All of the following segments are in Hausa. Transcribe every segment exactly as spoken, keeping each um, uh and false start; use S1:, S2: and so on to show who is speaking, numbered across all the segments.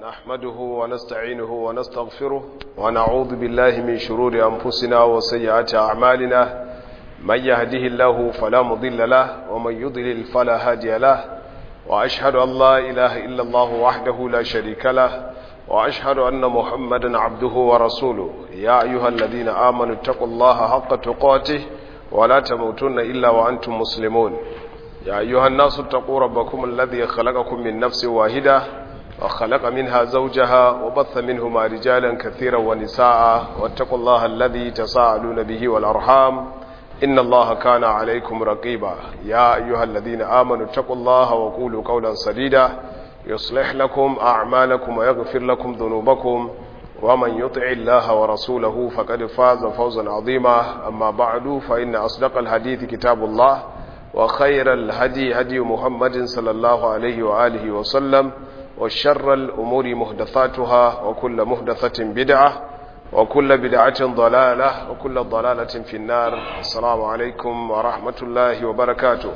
S1: نحمده ونستعينه ونستغفره ونعوذ بالله من شرور أنفسنا وسيئات أعمالنا من يهده الله فلا مضل له ومن يضلل فلا هادي له وأشهد أن لا إله إلا الله وحده لا شريك له وأشهد أن محمدا عبده ورسوله يا أيها الذين آمنوا اتقوا الله حق تقاته ولا تموتن إلا وأنتم مسلمون يا أيها الناس اتقوا ربكم الذي خلقكم من نفس واحدة وخلق منها زوجها وبث منهما رجالا كثيرا ونساء واتقوا الله الذي تساءلون به والأرحام إن الله كان عليكم رقيبا يا أيها الذين آمنوا اتقوا الله وقولوا قولا سديدا يصلح لكم أعمالكم ويغفر لكم ذنوبكم ومن يطع الله ورسوله فقد فاز فوزا عظيما أما بعد فإن أصدق الحديث كتاب الله وخير الهدي هدي محمد صلى الله عليه وآله وسلم وشر الأمور محدثاتها وكل محدثة بدعة وكل بدعة ضلالة وكل ضلالة في النار. السلام عليكم ورحمة الله وبركاته.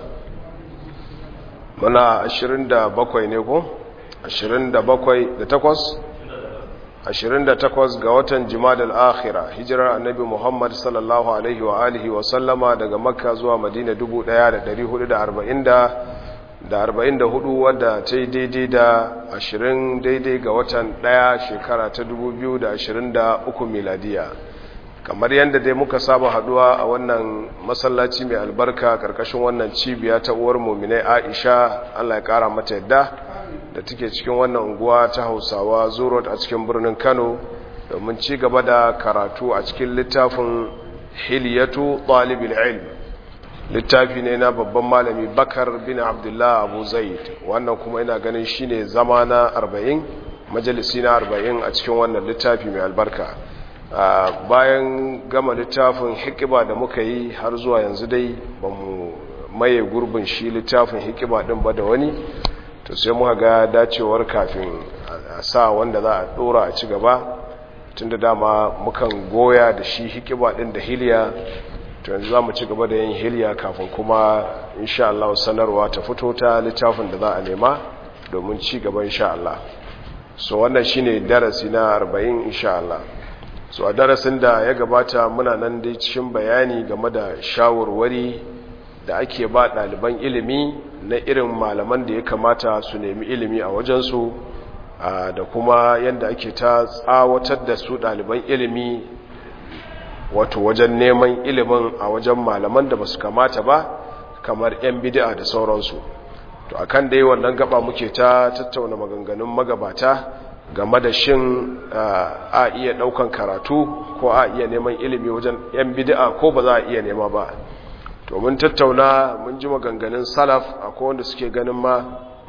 S1: منا عشرين دا بقوي نيكو عشرين دا بقوي دا تقوص عشرين دا تقوص قوة جماد الآخرة هجرة النبي محمد صلى الله عليه وآله وسلم دا مكة زوا مدينة دبو ديار دا ريهو دا أربعين دا da arba'in da hudu wadda ta yi daidai da ashirin daidai ga watan daya shekara ta dubu biyu da ashirin da uku miladiya. Kamar yadda dai muka saba haduwa a wannan masallaci mai albarka karkashin wannan cibiya ta uwar muminai Aisha Allah ya kara mata yadda da take cikin wannan unguwa ta Hausawa Zurot a cikin birnin Kano domin ci gaba da karatu a cikin littafin Hilyatu Talibil Ilm. Littafi ne na babban malami Bakar bin Abdullah Abu Zaid, wannan kuma ina ganin shine zama na arba'in, majalisi na arba'in a cikin wannan littafi mai albarka. Bayan gama littafin hikiba da muka yi har zuwa yanzu dai ba mu maye gurbin shi littafin hikiba din ba da wani, to sai muka ga dacewar kafin a sa wanda za a dora a ci gaba, tunda dama mukan goya da shi hikiba din da hiliya. To yanzu za mu ci gaba da yin hiliya kafin kuma insha Allah sanarwa ta fito ta littafin da za a nema domin ci gaba insha Allah. So wannan shine darasi na arba'in insha Allah. So a darasin da ya gabata muna nan dai cikin bayani game da shawarwari da ake ba ɗaliban ilimi na irin malaman da ya kamata su nemi ilimi a wajensu da kuma yadda ake ta tsawatar da su ɗaliban ilimi wato wajen neman ilimin a wajen malaman da basu kamata ba kamar yan bid'a da sauransu. To akan dai wannan gaba muke ta tattauna maganganun magabata game da shin a iya daukan karatu ko a iya neman ilimi wajen yan bid'a ko ba za a iya nema ba. To mun tattauna mun ji maganganun salaf akwai wanda suke ganin ma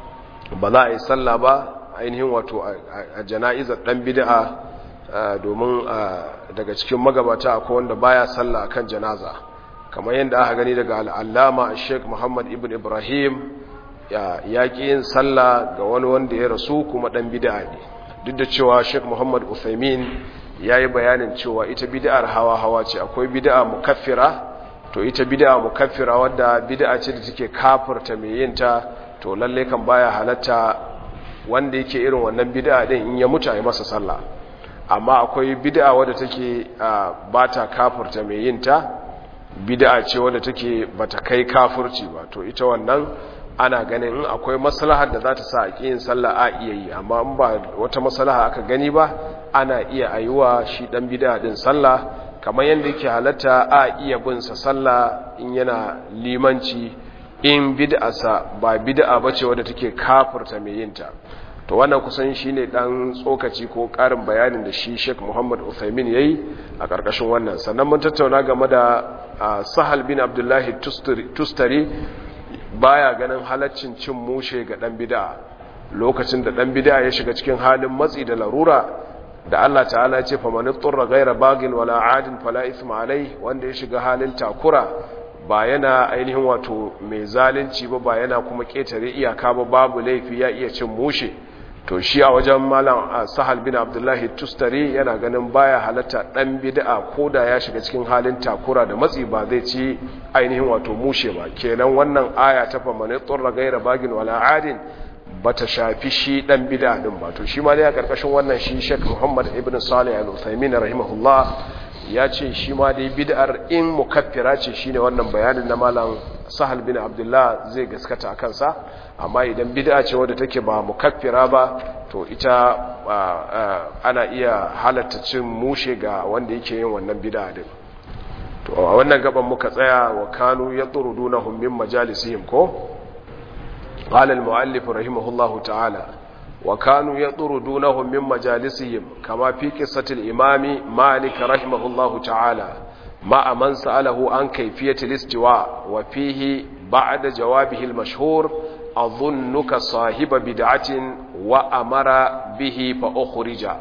S1: ba za a yi sallah ba ainihin wato a jana'izar dan bid'a domin daga cikin magabata akwai wanda baya sallah akan janaza, kamar yadda aka gani daga al'allama Sheikh Muhammad ibn Ibrahim ya yaki yin sallah ga wani wanda ya rasu kuma dan bid'a ne, duk da cewa Sheikh Muhammad Uthaymin yayi bayanin cewa ita bid'ar hawa hawa ce. Akwai bid'a mukaffira, to ita bid'a mukaffira wadda bid'a ce da take kafirta mai yin ta, to lalle kan baya halatta wanda yake irin wannan bid'a din in ya mutu a masa sallah. Amma akwai bid'a wadda take ba ta kafirta mai yin ta, bid'a ce wadda take bata kai kafirci ba, to ita wannan ana ganin in akwai maslahar da za ta sa a yin sallah a iya yi, amma in ba wata maslaha aka gani ba ana iya ayuwa shi dan bid'a din sallah, kamar yadda yake halatta a iya bin sa sallah in yana limanci in bid'arsa ba bid'a bace wadda take kafirta mai yin ta. To wannan kusan shine dan tsokaci ko karin bayanin da shi Sheikh Muhammad Uthaymin yayi a karkashin wannan. Sannan mun tattauna game da Sahal bin Abdullah Tustari baya ganin halaccin cin mushe ga dan bid'a lokacin da dan bid'a ya shiga cikin halin matsi da larura da Allah ta'ala ya ce faman turra ghayra bagin wala adin fala ithma alai, wanda ya shiga halin takura ba yana ainihin wato mai zalunci ba ba yana kuma ketare iyaka ba, babu laifi ya iya cin mushe. To shi a wajen malam Sahal bin Abdullahi Tustari yana ganin baya halatta dan bid'a koda ya shiga cikin halin takura da matsi ba zai ci ainihin wato mushe ba. Kenan wannan aya ta fa man turra ghayra bagin wala adin bata shafi shi dan bid'a din ba. To shi ma dai a karkashin wannan shi Sheikh Muhammad ibn Salih al-Uthaymeen rahimahullah ya ce shi ma dai bid'ar in mukaffira ce shine wannan bayanin na malam Sahal bin Abdullah zai gaskata akan sa, amma idan bid'a ce wadda take ba mukaffira ba to ita ana iya halatta cin mushe ga wanda yake yin wannan bid'a din. to a wannan gaban muka tsaya wa kanu yatrudunahum min majalisihim ko qala al-muallif rahimahullahu ta'ala wa kanu yatrudunahum min majalisihim kama fi qissati al-imami Malik rahimahullahu ta'ala ma man sa'alahu an kayfiyati al-istiwa wa fihi ba'da jawabihi al-mashhur adhunnuka sahiba bid'atin wa amara bihi fa ukhrija.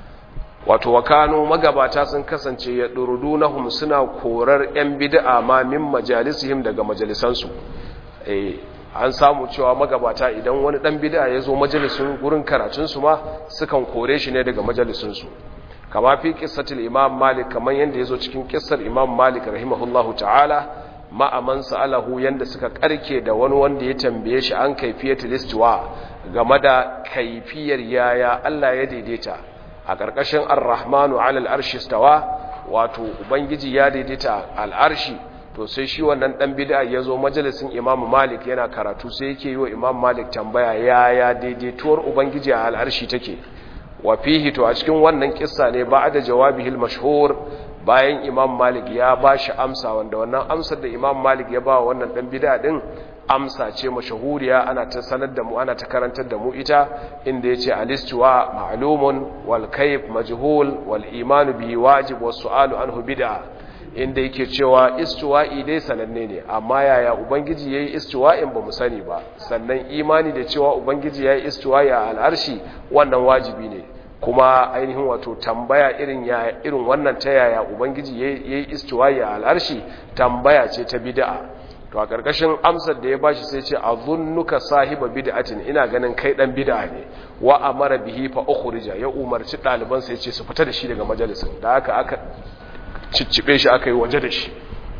S1: wato wakano magabata sun kasance ya durudunahum suna korar yan bid'a ma min majalisihim daga majalisansu. eh an samu cewa magabata idan wani dan bid'a ya zo majalisun gurin karatun su ma sukan kore shi ne daga majalisun su, kama fi qissatul imam Malik, kaman yanda yazo cikin kissar imam Malik rahimahullahu ta'ala ma aman sa'alahu, yanda suka karke da wani wanda ya tambaye shi an kaifiyatul istiwa, game da kaifiyar yaya Allah ya daidaita a ƙarƙashin ar-rahmanu alal arshi stawa, wato ubangiji ya daidaita al'arshi. to sai shi wannan dan bid'a yazo majalisin Imam Malik yana karatu, sai yake yi wa Imam Malik tambaya yaya daidaituwar ubangiji a al'arshi take. wa fihi, to a cikin wannan kissa ne ba'da jawabihi al-mashhur, bayan Imam Malik ya bashi amsa, wanda wannan amsar da Imam Malik ya ba wannan dan bid'a din amsa ce mashahuriya, ana ta sanar da mu, ana ta karantar da mu ita, inda yace al-istiwa ma'lumun wal kayf majhul wal iman bihi wajib was su'alu anhu bid'a, inda yake cewa istiwa'i dai sananne ne, amma yaya ubangiji yayi istiwa'in ba mu sani ba, sannan imani da cewa ubangiji yayi istiwa'i a al'arshi wannan wajibi ne, kuma ainihin wato tambaya irin ya irin wannan ta yaya ubangiji yayi istiwa'i a al'arshi tambaya ce ta bid'a. to a karkashin amsar da ya bashi sai ce azunnuka sahiba bid'atin, ina ganin kai dan bid'a ne, wa amara bihi fa ukhrija, ya umarci daliban sai ce su fita da shi daga majalisin, da haka aka ciccibe shi aka yi waje da shi.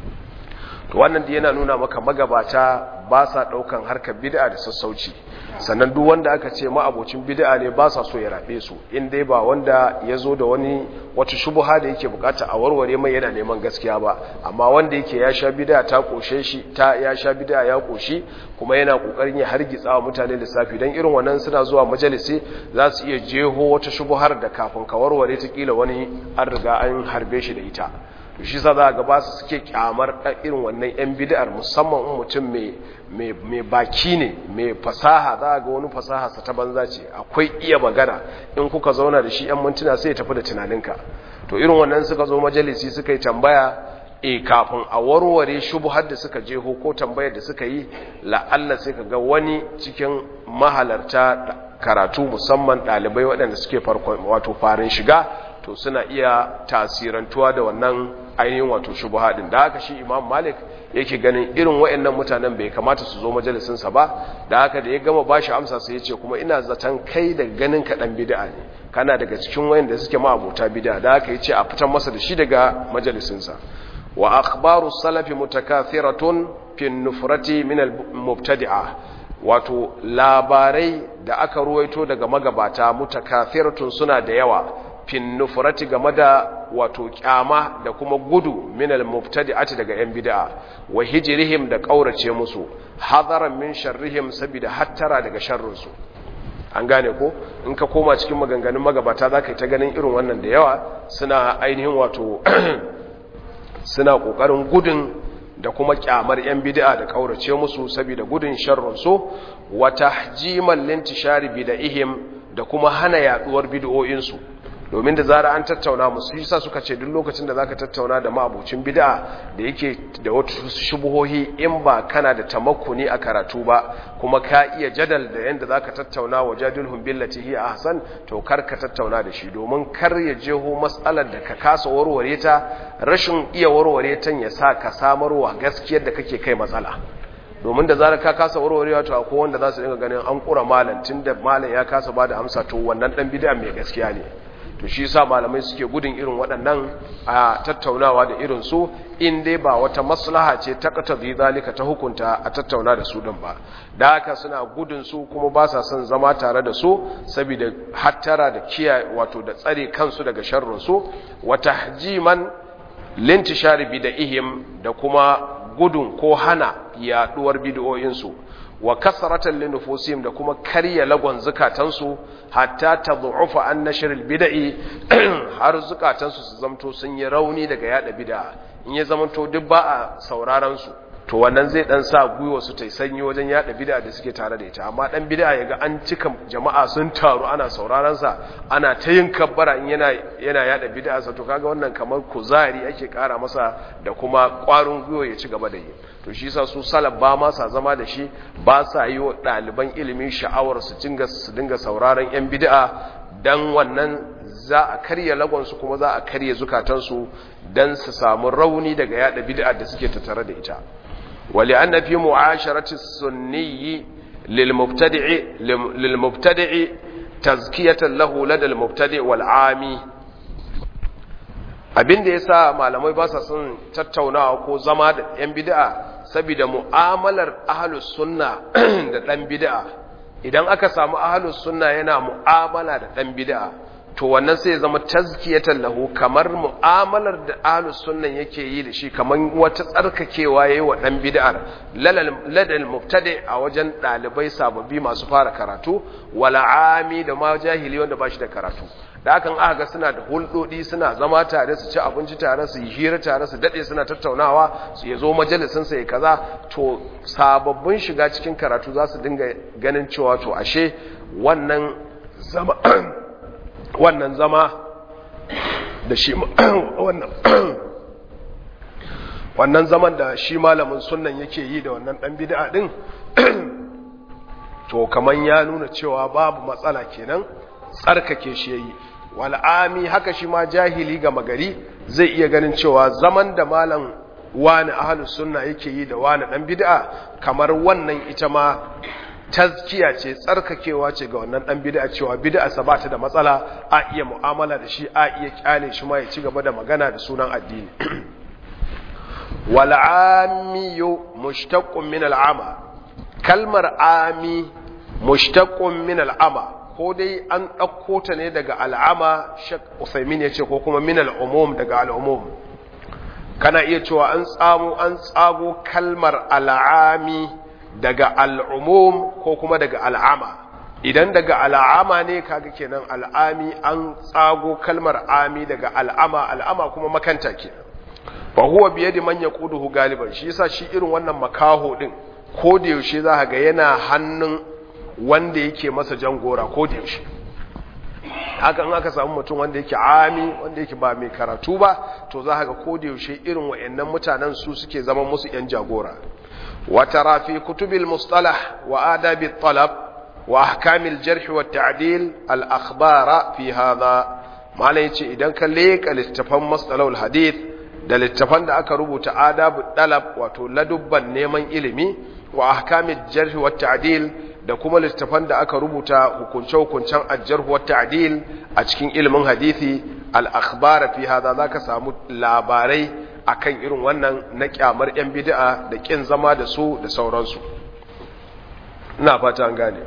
S1: to wannan da yana nuna maka magabata ba sa daukan harkar bid'a da sassauci, sannan duk wanda aka ce ma'abocin bid'a ne ba sa so ya rabe su, in dai ba wanda ya zo da wani wata shubha da yake bukata a warware mai yana neman gaskiya ba, amma wanda yake ya sha bid'a ta koshe shi, ta ya sha bid'a ya koshi, kuma yana kokarin ya hargitsa wa mutane lissafi, dan irin wannan suna zuwa majalisi za su iya jeho wata shubhar da kafin ka warware ta kila wani an riga an harbe shi da ita. to shi sa za ga ba su suke kyamar irin wannan yan bid'ar, musamman in mutum mai mai baki ne, mai fasaha, za ga wani fasaha sa ta banza ce, akwai iya magana, in kuka zauna da shi yan mintuna sai ya tafi da tunaninka. to irin wannan suka zo majalisi suka yi tambaya, e kafin a warware shubhar da suka jeho ko tambayar da suka yi, la'alla sai ka ga wani cikin mahalarta karatu, musamman ɗalibai waɗanda suke farkon wato farin shiga, to suna iya tasirantuwa da wannan ainihin wato shubha din. da haka shi Imam Malik yake ganin irin wayannan mutanen bai kamata su zo majalisin sa ba, da haka da ya gama bashi amsa sai yace kuma ina zaton kai da ganin ka dan bid'a ne, kana daga cikin wayanda suke ma abota bid'a, da haka yace a fitar masa da shi daga majalisin sa. wa akhbaru salafi mutakathiratun fi an-nufrati min al-mubtadi'a, wato labarai da aka ruwaito daga magabata mutakathiratun suna da yawa, fin nufurati game da wato kyama da kuma gudu minal mubtadi'ati daga yan bid'a, wa hijrihim da kaurace musu, hadaran min sharrihim sabida hattara daga sharrin su. an gane ko in ka koma cikin maganganun magabata zaka yi ta ganin irin wannan da yawa, suna ainihin wato suna kokarin gudun da kuma kyamar yan bid'a da kaurace musu sabida gudun sharrin su, wa tahjimal lintishari bid'ihim da kuma hana yaduwar bid'o'in su. domin da zara an tattauna musu, yasa suka ce duk lokacin da zaka tattauna da ma'abucin bid'a da yake da wata shubuhohi, in ba kana da tamakkuni a karatu ba kuma ka iya jadal da yanda zaka tattauna wajadilhum billati hi ahsan, to kar ka tattauna da shi, domin kar ya jeho mas'alar da ka kasa warware ta, rashin iya warware ta ya sa ka samarwa gaskiyar da kake kai matsala. domin da zarar ka kasa warwarewa, to akwai wanda za su dinga ganin an kura malam, tunda malam ya kasa bada amsa, to wannan dan bid'a mai gaskiya ne. to shi yasa malamai suke gudun irin waɗannan a tattaunawa da irin su in dai ba wata maslaha ce ta qatadi zalika ta hukunta a tattauna da su din ba da haka suna gudun su kuma ba sa son zama tare da su saboda hattara da kiyaye wato da tsare kansu daga sharrin su wa tahjiman lintishari bid'ihim da kuma gudun ko hana yaduwar bid'o'in su wa kasratan linufusihim da kuma karya lagon zukatansu hatta tad'ufa an nashr albid'i har zukatansu su zamto sun yi rauni daga yada bid'a in ya zamanto duk ba a sauraron su to wannan zai dan sa gwiwa su tai sanyi wajen yada bid'a da suke tare da ita amma dan bid'a yaga an cika jama'a sun taru ana sauraron sa ana ta yin kabbara in yana yana yada bid'a sa to kaga wannan kamar kuzari ake kara masa da kuma kwarin gwiwa ya ci gaba da yi to shi yasa su salaf ba ma sa zama da shi ba sa yi wa daliban ilimi sha'awar su dinga su dinga sauraron yan bid'a dan wannan za a karya lagon su kuma za a karya zukatan su dan su samu rauni daga yada bid'a da suke tattare da ita ولأن في معاشرة السني للمبتدع للمبتدع تزكية له لدى المبتدع والعامي abin da yasa malamai ba sa son tattaunawa ko zama da yan bid'a saboda mu'amalar ahlus sunna da dan bid'a idan aka samu ahlus sunna yana mu'amala da dan bid'a to wannan sai ya zama tazkiyatan lahu kamar mu'amalar da ahlus sunnan yake yi da shi kamar wata tsarkakewa yayi wa dan bid'ar ladal mubtadi a wajen dalibai sababbi masu fara karatu wala ami da ma jahili wanda bashi da karatu da hakan aka ga suna da huldodi suna zama tare su ci abinci tare su yi hira tare su dade suna tattaunawa su yazo majalisin sa ya kaza to sababbin shiga cikin karatu za su dinga ganin cewa to ashe wannan zama wannan zama da shi wannan wannan zaman da shi malamin sunnan yake yi da wannan dan bid'a din to kaman ya nuna cewa babu matsala kenan tsarkake shi yayi wal ami haka shi ma jahili ga magari zai iya ganin cewa zaman da malam wani ahlus sunna yake yi da wani dan bid'a kamar wannan ita ma tazkiya ce tsarkakewa ce ga wannan dan bid'a cewa bid'a sa ba ta da matsala a iya mu'amala da shi a iya kyale shi ma ya ci gaba da magana da sunan addini wal amiyu mushtaqqun min al ama kalmar ami mushtaqqun min al ama ko dai an dauko ta ne daga al ama shak usaymin yace ko kuma min al umum daga al umum kana iya cewa an tsamo an tsago kalmar al ami daga al'umum ko kuma daga al'ama idan daga al'ama ne kaga kenan al'ami an tsago kalmar ami daga al'ama al'ama kuma makanta kenan fa huwa biyadi man yaquduhu galiban shi yasa shi irin wannan makaho din ko da yaushe za ka ga yana hannun wanda yake masa jangora ko da yaushe hakan aka samu mutum wanda yake ami wanda yake ba mai karatu ba to za ka ga ko da yaushe irin wayannan mutanen su suke zama musu yan jagora وترى في كتب المصطلح وآداب الطلب وأحكام الجرح والتعديل الأخبار في هذا ما ليش إذا كان ليك الاستفهام مصطلح الحديث ده الاستفهام ده أكربه آداب الطلب وتلدب النيمان إلمي وأحكام الجرح والتعديل da kuma littafan da aka rubuta hukunce-hukuncen ajjarhu wa ta'dil a cikin ilimin hadisi al-akhbar fi hada zaka samu labarai akan irin wannan na kyamar yan bid'a da kin zama da su da sauransu ina fata an gane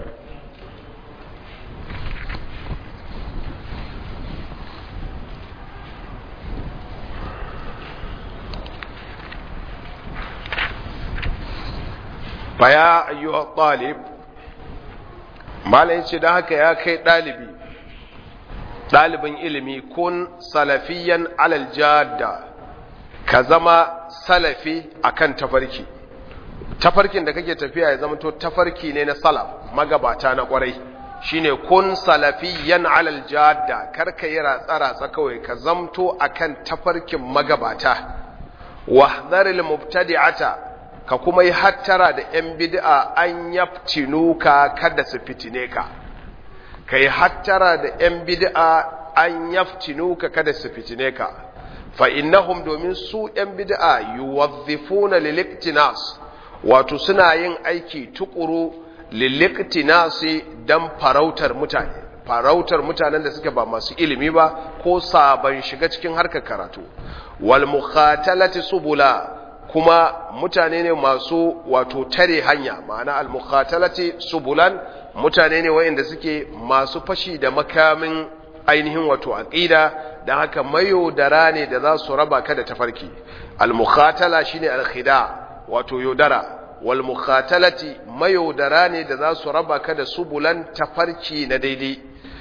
S1: baya ayyuha talib malai ce da haka ya kai dalibi dalibin ilimi kun salafiyan alal jadda ka zama salafi akan tafarki tafarkin da kake tafiya ya zama to tafarki ne na salaf magabata na kwarai shine kun salafiyan alal jadda karka yi ratsa-ratsa kawai ka zamto akan tafarkin magabata wahdharil mubtadi'ata ka kuma yi hattara da ‘yan bid'a an yaftinuka kada su fitine ka, ka yi hattara da ‘yan bid'a an yaftinuka kada su fitine ka, fa'innahum domin su ‘yan bid'a yi wazzifuna liliktinas, wato suna yin aiki tukuru liliktinasi don farautar mutane, farautar mutanen da suke ba masu ilimi ba ko sabon shiga cikin harkar karatu. Wal mukhatalati subula, kuma mutane ne masu wato tare hanya, ma'ana al mukhatalati subulan mutane ne wayanda suke masu fashi da makamin ainihin wato aqida, dan haka mayaudara ne da za su raba ka da tafarki. Al mukhatala shine al khida, wato yaudara. Wal mukhatalati mayaudara ne da za su raba ka da subulan tafarki na daidai.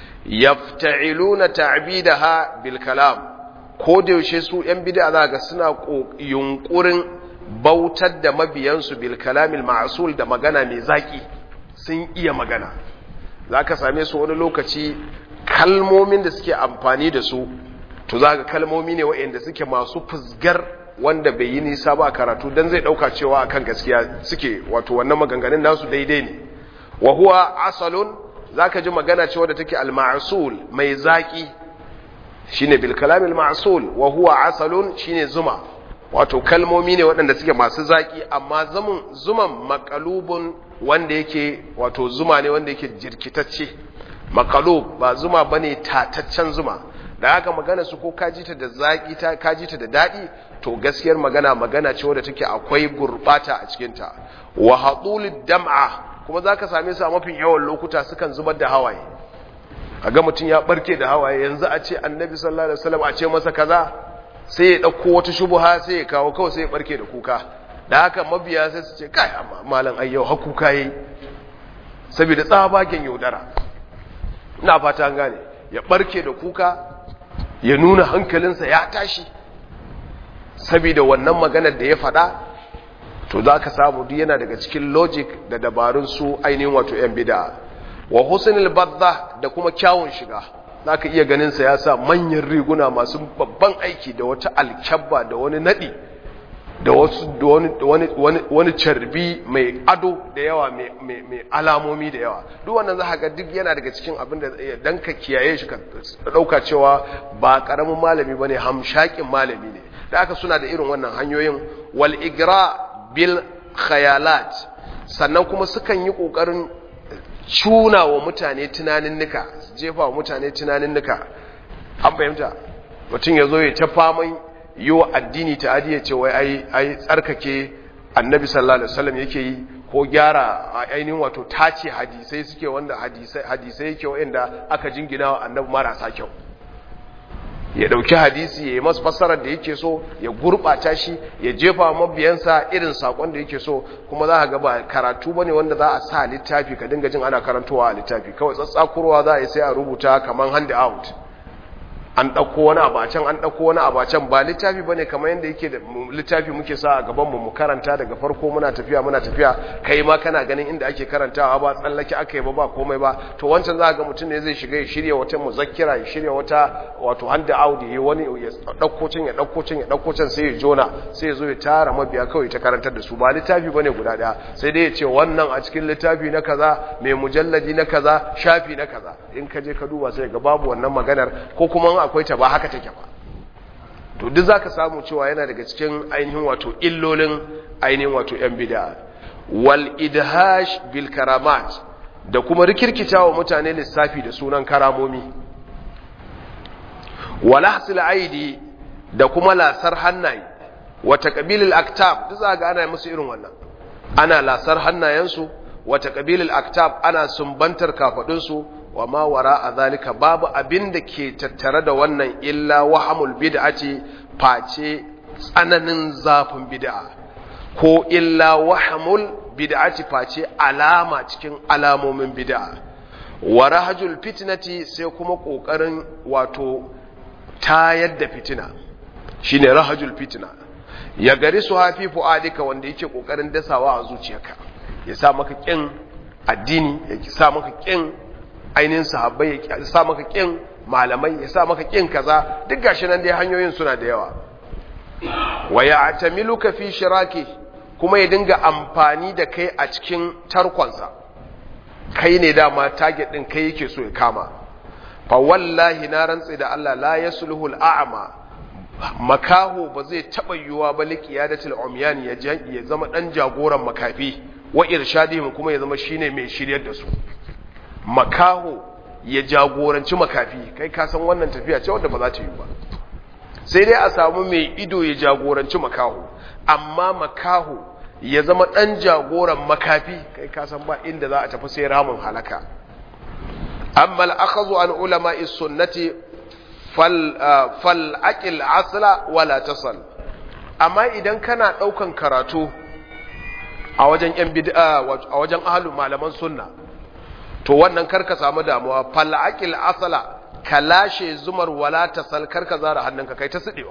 S1: Yafta'iluna ta'bidaha bil kalam, ko da yaushe su yan bid'a za ga suna yunkurin bautar da mabiyansu bil kalamil ma'sul, da magana mai zaki. Sun iya magana, zaka same su wani lokaci kalmomin da suke amfani da su to zaka kalmomi ne waɗanda suke masu fusgar wanda bai yi nisa ba karatu, dan zai dauka cewa akan gaskiya suke, wato wannan maganganun nasu daidai ne. Wa huwa asalun, zaka ji magana cewa da take al-ma'sul mai zaki, shine bil kalamil ma'sul. Wa huwa asalun shine zuma, wato kalmomi ne waɗanda suke masu zaki, amma zuman zuman maqalubun, wanda yake wato zuma ne wanda yake jirkitacce. Maqalub ba zuma bane tataccen zuma, da haka magana su ko kajita da zaki ta kajita da dadi, to gaskiyar magana magana ce wadda take akwai gurbata a cikin ta. Wa hadulid dam'a, kuma zaka same su a mafin yawan lokuta sukan zubar da hawaye. Kaga mutun ya barke da hawaye, yanzu a ce annabi sallallahu alaihi wasallam a ce masa kaza, sai ya dauko wata shubha sai ya kawo, kawai sai ya barke da kuka. Da haka mabiya sai su ce kai amma malam ayyau ha kuka yayi, saboda tsabagen yaudara. Ina fata an gane, ya barke da kuka, ya nuna hankalinsa ya tashi saboda wannan maganar da ya faɗa. To za ka samu duk yana daga cikin logic da dabarun su ainihin wato yan bid'a. Wa husnul badda, da kuma kyawun shiga, za ka iya ganin sa ya sa manyan riguna masu babban aiki da wata alkyabba da wani nadi da wasu da wani wani wani wani carbi mai ado da yawa, mai mai alamomi da yawa. Duk wannan za ga duk yana daga cikin abin da dan ka kiyaye shi ka dauka cewa ba karamin malami bane, hamshakin malami ne. Da aka suna da irin wannan hanyoyin. Wal igra bil khayalat, sannan kuma sukan yi kokarin cuna wa mutane tunaninnika, jefa wa mutane tunaninnika. An fahimta, mutum ya zo ya ta faman yi wa addini ta adiya ce wai ai ai tsarkake annabi sallallahu alaihi wasallam yake yi, ko gyara ainihin wato tace hadisai suke, wanda hadisai hadisai yake wanda aka jingina wa annabi marasa kyau. Ya dauki hadisi ya yi masa fassarar da yake so, ya gurbata shi, ya jefa mabiyansa irin sakon da yake so. Kuma za ka ga ba karatu bane wanda za a sa littafi ka dinga jin ana karantowa a littafi, kawai tsatsakurwa za a yi sai a rubuta kaman hand out, an ɗauko wani abacen an ɗauko wani abacen. Ba littafi bane kamar yadda yake da littafi muke sa a gaban mu mu karanta daga farko muna tafiya muna tafiya, kai ma kana ganin inda ake karantawa ba tsallake aka yi ba ba komai ba. To wancan za ga mutum ne zai shiga ya shirya wata muzakkira, ya shirya wata wato hand out, ya wani ya ɗauko can ya ɗauko can ya ɗauko can, sai ya jona, sai ya zo ya tara mabiya kawai ta karantar da su. Ba littafi bane guda ɗaya, sai dai ya ce wannan a cikin littafi na kaza, mai mujalladi na kaza, shafi na kaza. In ka je ka duba sai ga babu wannan maganar, ko kuma akwai ta ba haka take ba. To duk zaka samu cewa yana daga cikin ainihin wato illolin ainihin wato yan bid'a. Wal idhash bil karamat, da kuma rikirkitawa mutane lissafi da sunan karamomi. Wal ahsil aidi, da kuma lasar hannaye. Wa taqbilul aktab, duk zaka ana musu irin wannan, ana lasar hannayensu. Wa taqbilul aktab, ana sumbantar kafadunsu. Wa ma wara a zalika, babu abin da ke tattare da wannan illa wahamul bid'ati, face tsananin zafin bid'a, ko illa wahamul bid'ati, face alama cikin alamomin bid'a. Wa rahajul fitnati, sai kuma kokarin wato tayar da fitina, shine rahajul fitna. Ya gari su hafi fu'adika, wanda yake kokarin dasawa a zuciyarka, ya sa maka kin addini, ya sa maka kin ainihin sahabbai, ya sa maka kin malamai, ya sa maka kin kaza. Duk gashi nan dai hanyoyin suna da yawa. Wa ya'tamiluka fi shiraki, kuma ya dinga amfani da kai a cikin tarkonsa. Kai ne dama target din kai yake so ya kama. Fa wallahi na rantsi da Allah, la yasluhul a'ma, makaho ba zai taba yuwa ba liqiyadatul umyan, ya zama dan jagoran makafi, wa irshadihim, kuma ya zama shine mai shiryar da su. Makaho ya jagoranci makafi, kai ka san wannan tafiya ce wanda ba za ta yi ba. Sai dai a samu mai ido ya jagoranci makaho, amma makaho ya zama dan jagoran makafi, kai ka san ba inda za a tafi sai ramin halaka. amma al-akhadhu an ulama'i sunnati fal fal aqil asla wala tasal. Amma idan kana daukan karatu a wajen yan bid'a a wajen ahlul malaman sunna, to wannan karka samu damuwa. Fal aqil asla, ka lashe zumar wala tasal, karka zara hannunka kai ta sidewa.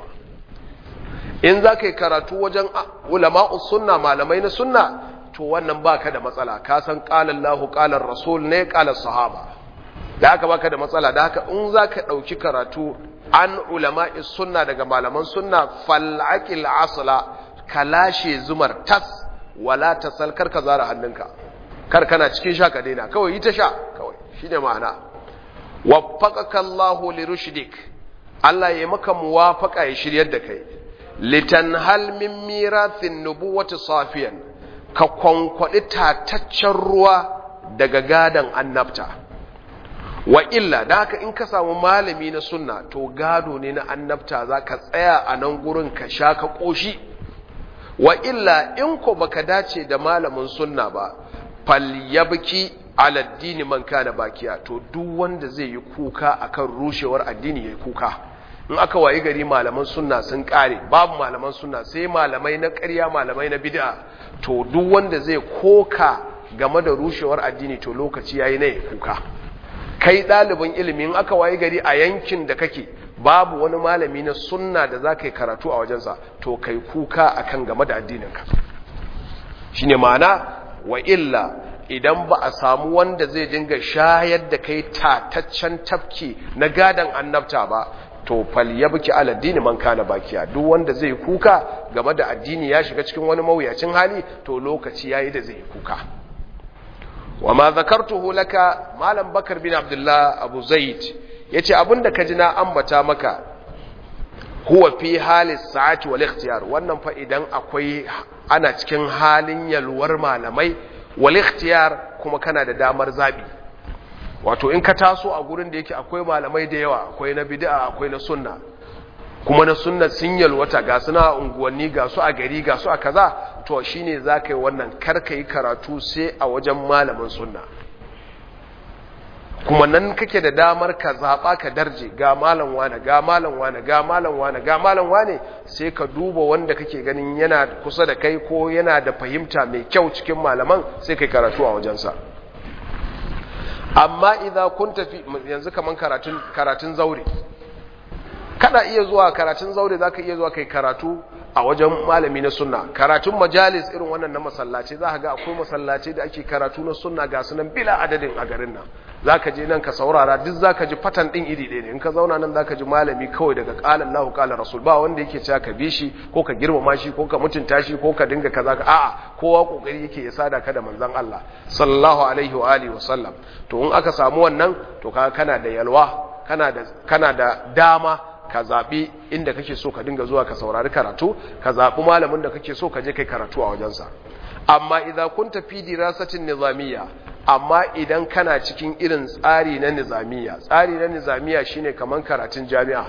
S1: In za ka yi karatu wajen ulama'us sunna, malamai na sunna, to wannan baka da matsala, ka san qala Allahu qala Rasul ne qala sahaba, da haka baka da matsala. Da haka in za ka dauki karatu an ulama'is sunna daga malaman sunna, fal aqil asla, ka lashe zumar tas wala tasal, karka zara hannunka, kar kana cikin sha ka daina, kawai yi ta sha kawai, shine ma'ana. waffaqaka Allahu lirushdik, Allah ya maka muwafaqa ya shiryar da kai. Litanhal min mirathin nubuwati safiyan, ka kwankwadi tataccen ruwa daga gadan annabta. Wa illa, da haka in ka samu malami na sunna, to gado ne na annabta, za ka tsaya a nan gurin ka sha ka koshi. Wa illa, in ko baka dace da malamin sunna ba, falyabki ala addini man kana bakiya, to duk wanda zai yi kuka akan rushewar addini yayi kuka. In aka wayi gari malaman sunna sun kare, babu malaman sunna sai malamai na ƙarya, malamai na bid'a, to duk wanda zai koka game da rushewar addini, to lokaci yayi na kuka. Kai ɗalibin ilimi, in aka wayi gari a yankin da kake babu wani malami na sunna da za ka yi karatu a wajensa, to kai kuka akan game da addininka. Shine ma'ana wa illa, idan ba a samu wanda zai dinga shayar da kai tataccen tafki na gadan annabta ba, to fal yabki ala dini man kana bakiya, duk wanda zai kuka game da addini ya shiga cikin wani mawuyacin hali, to lokaci yayi da zai kuka. wa ma zakartuhu laka, malam Bakar bin Abdullah Abu Zaid yace abinda ka ji na ambata maka, huwa fi halis sa'ati wal ikhtiyar, wannan fa idan akwai ana cikin halin yalwar malamai, wal ikhtiyar kuma kana da damar zabi. Wato in ka taso a gurin da yake akwai malamai da yawa, akwai na bid'a akwai na sunna, kuma na sunna sun yalwata, ga suna unguwanni, ga su a gari, ga su a kaza, to shine zaka yi wannan, kar ka yi karatu sai a wajen malamin sunna. Kuma nan kake da damar ka zaba ka darje, ga malam wane, ga malam wane, ga malam wane, ga malam wane, sai ka duba wanda kake ganin yana kusa da kai ko yana da fahimta mai kyau cikin malaman, sai kai karatu a wajensa. Amma idza kunta fi, yanzu kaman karatun karatun zaure, kana iya zuwa karatun zaure, zaka iya zuwa kai karatu a wajen malami na sunna. Karatun majalis irin wannan na masallaci, za ka ga akwai masallaci da ake karatu na sunna ga sunan bila adadin a garin nan. Za ka je nan ka saurara, duk za ka ji fatan ɗin iri ɗaya ne. In ka zauna nan za ka ji malami kawai daga ƙalan lahu ƙalan rasul, ba wanda yake cewa ka bi shi ko ka girmama shi ko ka mutunta shi ko ka dinga kaza ka, a'a, kowa kokari yake ya sada ka da manzon Allah sallallahu alaihi wa alihi wa sallam. To in aka samu wannan, to kaga kana da yalwa, kana da kana da dama ka zaɓi inda kake so ka dinga zuwa ka saurari karatu, ka zaɓi malamin da kake so ka je kai karatu a wajensa. Amma idan kun tafi dirasatin nizamiyya, amma idan kana cikin irin tsari na nizamiyya, tsari na nizamiyya shine kaman karatun jami'a,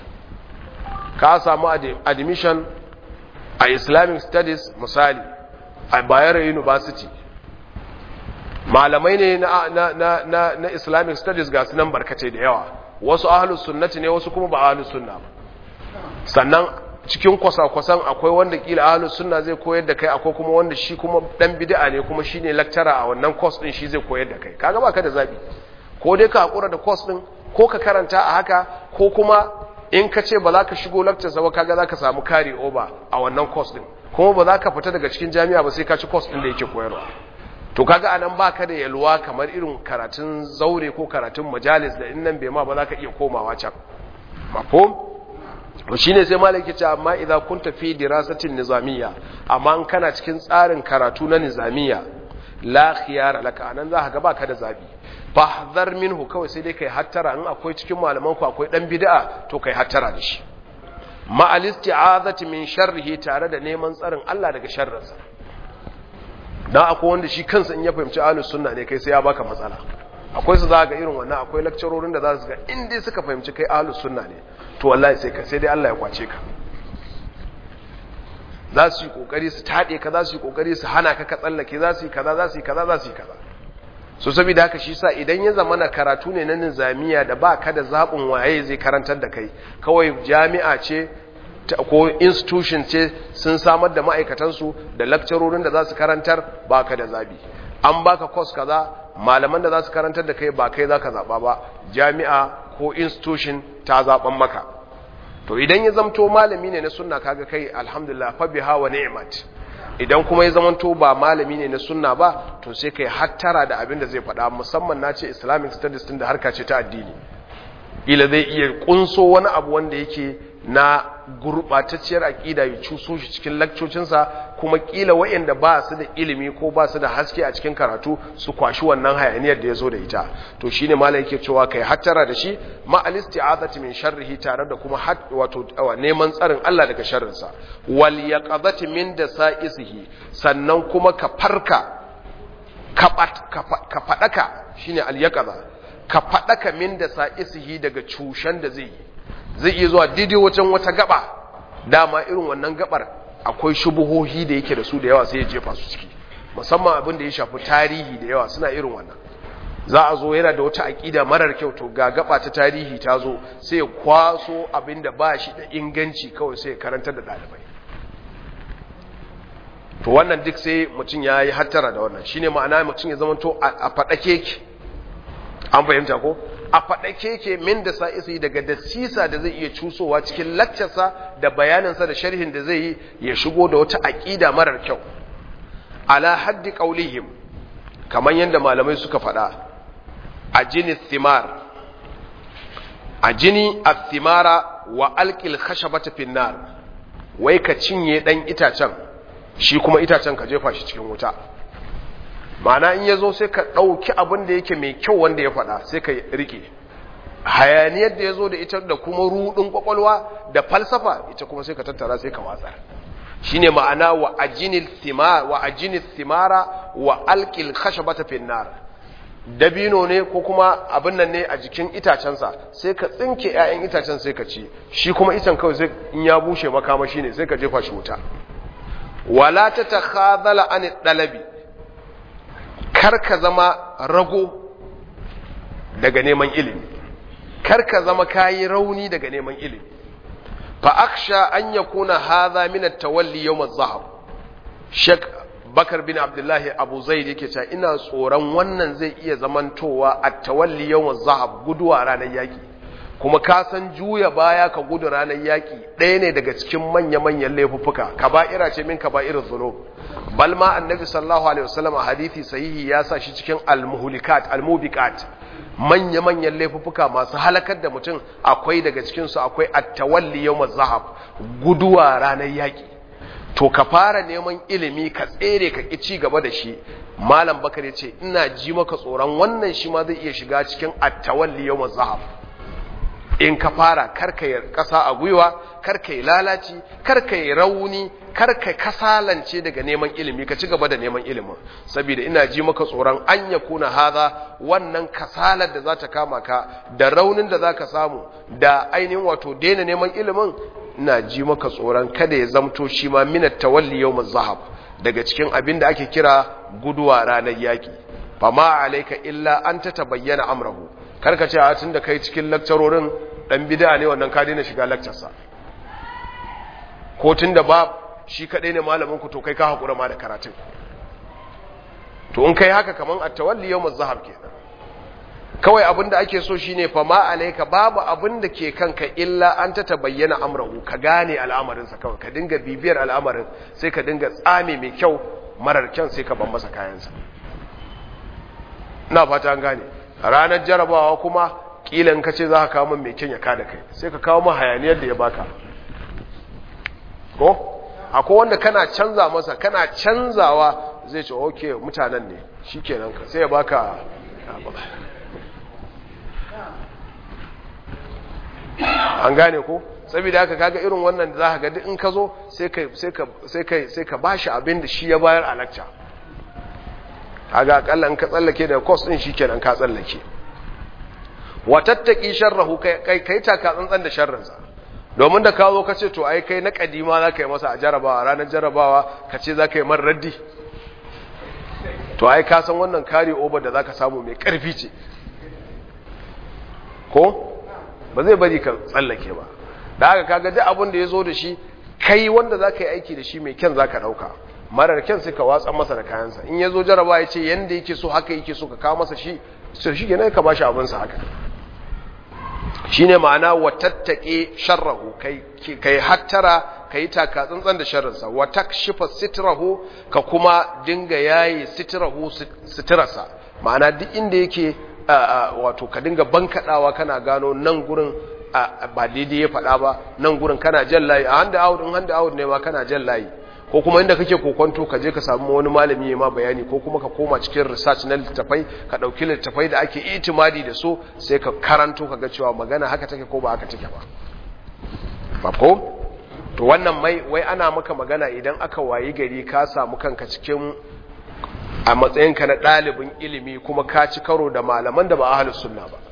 S1: ka samu admission a Islamic Studies misali a Bayero University, malamai ne na, na, na, na, na Islamic Studies ga sunan barkatai da yawa, wasu ahlus sunnati ne, wasu kuma ba ahlus sunna ba. Sannan cikin kwasa-kwasan akwai wanda kila ahlus sunna zai koyar da kai, akwai kuma wanda shi kuma dan bid'a ne kuma shine lecturer a wannan course din, shi zai koyar da kai. Kaga baka da zabi, ko dai ka hakura da course din, ko ka karanta a haka, ko kuma in ka ce ba za ka shigo lecture ba, kaga za ka samu carry over a wannan course din, kuma ba za ka fita daga cikin jami'a ba sai ka ci course din da yake koyarwa. To kaga anan baka da yalwa kamar irin karatun zaure ko karatun majalis da in nan bai ma ba za ka iya komawa can. Mafhum? To shine sai malaki ce amma idan kunta fi dirasatin nizamiyya, amma in kana cikin tsarin karatu na nizamiyya, la khiyara laka, anan za ka ga baka da zabi. Fahdhar minhu, kawai sai dai kai hattara, in akwai cikin malaman ku akwai dan bid'a, to kai hattara da shi. Ma al-isti'azati min sharrihi, tare da neman tsarin Allah daga sharrinsa. Dan akwai wanda shi kansa in ya fahimci ahlus sunna ne kai sai ya baka matsala. akwai su za ga irin wannan akwai lecturerorin da za su ga in dai suka fahimci kai ahlus sunna ne to wallahi sai ka sai dai Allah ya kwace ka za su yi kokari su tade ka za su yi kokari su hana ka ka tsallake za su yi kaza za su yi kaza za su yi kaza so saboda haka shi sa idan ya zama na karatu ne na nizamiya da ba ka da zaɓin waye zai karantar da kai kawai jami'a ce ko institution ce sun samar da ma'aikatansu da lecturerorin da za su karantar ba ka da zabi an baka course kaza malaman da za su karantar da kai ba kai za ka zaɓa ba jami'a ko institution ta zaɓan maka to idan ya zamto malami ne na sunna kaga kai alhamdulillah fa biha wa ni'mat idan kuma ya zamanto ba malami ne na sunna ba to sai kai hattara da abin da zai faɗa musamman na ce islamic studies din da harka ce ta addini ila zai iya kunso wani abu wanda yake na gurbatacciyar aqida ya cuso shi cikin lakcocinsa kuma kila wayanda ba su da ilimi ko ba su da haske a cikin karatu su kwashi wannan hayaniyar da yazo da ita to shine malai yake cewa kai hattara da shi ma alisti'azati min sharrihi tare da kuma wato neman tsarin Allah daga sharrinsa wal yaqadati min dasaisihi sannan kuma ka farka ka fadaka shine al yaqaza ka fadaka min dasaisihi daga cushen da zai yi zai iya zuwa daidai wajen wata gaba dama irin wannan gabar akwai shubuhohi da yake da su da yawa sai ya jefa su ciki musamman abin da ya shafi tarihi da yawa suna irin wannan za a zo yana da wata aƙida marar kyau to ga gaba ta tarihi ta zo sai ya kwaso abin da ba shi da inganci kawai sai ya karantar da ɗalibai to wannan duk sai mutum ya yi hattara da wannan shine ma'ana mutum ya zama to a faɗake ki an fahimta ko a faɗake ke min da sa'isi daga dasisa da zai iya cusowa cikin lakcarsa da bayaninsa da sharhin da zai yi ya shigo da wata aƙida marar kyau ala haddi qaulihim kamar yadda malamai suka faɗa ajini thimar ajini athimara wa alqil khashabata finnar wai ka cinye dan itacen shi kuma itacen ka jefa shi cikin wuta ma'ana in ya zo sai ka ɗauki abin da yake mai kyau wanda ya faɗa sai ka riƙe hayaniyar da ya zo da ita da kuma ruɗin ƙwaƙwalwa da falsafa ita kuma sai ka tattara sai ka watsa shi ne ma'ana wa ajinil thimara wa alƙil khashabata finnar dabino ne ko kuma abin nan ne a jikin itacensa sai ka tsinke 'ya'yan itacen sai ka ci shi kuma icen kawai sai in ya bushe makamashi ne sai ka jefa shi wuta wala ta takhadhala an dalabi kar ka zama rago daga neman ilimi kar ka zama kayi rauni daga neman ilimi fa aksha an yakuna hadha min at-tawalli yawm az-zahab Sheikh Bakar bin Abdullahi Abu Zaid yake cewa ina tsoron wannan zai iya zamantowa at-tawalli yawm az-zahab guduwa ranar yaki kuma ka san juya baya ka gudu ranar yaki ɗaya ne daga cikin manya-manyan laifuffuka kaba'ira ce min kaba'irul dhunub bal ma annabi sallallahu alaihi wasallam a hadisi sahihi ya sa shi cikin al-muhlikat al-mubiqat manya-manyan laifuffuka masu halakar da mutum akwai daga cikin su akwai at-tawalli yawm az-zahab guduwa ranar yaki to ka fara neman ilimi ka tsere ka ki ci gaba da shi malam bakar ya ce ina ji maka tsoron wannan shi ma zai iya shiga cikin at-tawalli yawm az-zahab in ka fara karka yi kasa a gwiwa karka yi lalaci karka yi rauni karka kasalance daga neman ilimi ka ci gaba da neman ilimin saboda ina ji maka tsoron an ya kuna haza wannan kasalar da za ta kama ka da raunin da za ka samu da ainihin wato daina neman ilimin ina ji maka tsoron kada ya zamto shi ma minat tawalli yawmaz zahab daga cikin abin da ake kira guduwa ranar yaki fama alayka illa an tatabayyana amrahu karka ce a tun da kai cikin lakcarorin dan bid'a ne wannan ka daina shiga lakcarsa ko tun da ba shi kadai ne malamin ku to kai ka hakura ma da karatun to in kai haka kaman at-tawalli yawmaz zahab kenan kawai abinda ake so shine fa ma alayka babu abinda ke kanka illa an ta tabayyana amrahu ka gane al'amarin sa kawai ka dinga bibiyar al'amarin sai ka dinga tsame mai kyau marar kyan sai ka ban masa kayan sa ina fata an gane ranar jarabawa kuma kila in ka ce za ka kawo min mai kyan ya kada kai sai ka kawo min hayaniyar da ya baka ko akwai wanda kana canza masa kana canzawa zai ce okay mutanen ne shikenan ka sai ya baka an gane ko saboda haka kaga irin wannan za ka ga duk in ka zo sai ka sai ka sai ka sai ka bashi abin da shi ya bayar a lecture kaga akalla in ka tsallake da course din shikenan ka tsallake wa tattaqi sharrahu kai kai taka tsantsan da sharrinsa domin da kawo kace to ai kai na kadima zaka yi masa a jarabawa ranar jarabawa kace zaka yi man raddi to ai ka san wannan kare over da zaka samu mai karfi ce ko ba zai bari ka tsallake ba da haka kaga duk abin da yazo da shi kai wanda zaka yi aiki da shi mai kyan zaka dauka marar kyan sai ka watsa masa da kayansa in yazo jarabawa yace yanda yake so haka yake so ka kawo masa shi sai shi kenan ka bashi abin sa haka shine ma'ana wa tattaqi sharrahu kai kai hattara kai taka tsantsan da sharrinsa wa takshifa sitrahu ka kuma dinga yayi sitrahu sitrasa ma'ana duk inda yake wato ka dinga bankadawa kana gano nan gurin ba daidai ya faɗa ba nan gurin kana jan layi a handa out in handa out ne ma kana jan layi ko kuma inda kake kokonto ka je ka samu wani malami ya ma bayani ko kuma ka koma cikin research na littafai ka dauki littafai da ake itimadi da su sai ka karanto ka ga cewa magana haka take ko ba haka take ba mafhum to wannan mai wai ana maka magana idan aka wayi gari ka samu kanka cikin a matsayinka na ɗalibin ilimi kuma ka ci karo da malaman da ba ahlus sunna ba